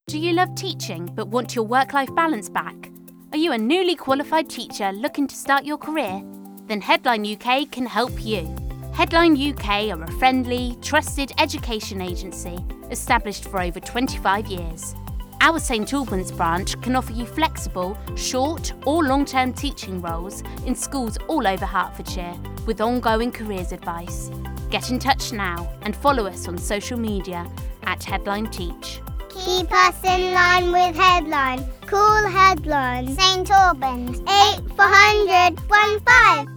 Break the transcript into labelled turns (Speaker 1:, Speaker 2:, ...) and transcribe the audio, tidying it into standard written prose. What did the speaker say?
Speaker 1: Do you love teaching but want your work-life balance back? Are you a newly qualified teacher looking to start your career? Then Headline UK can help you. Headline UK are a friendly, trusted education agency established for over 25 years. Our St Albans branch can offer you flexible, short or long-term teaching roles in schools all over Hertfordshire with ongoing careers advice. Get in touch now and follow us on social media at Headline Teach.
Speaker 2: Keep us in line with Headline. Call Headline. St Albans 8400 15.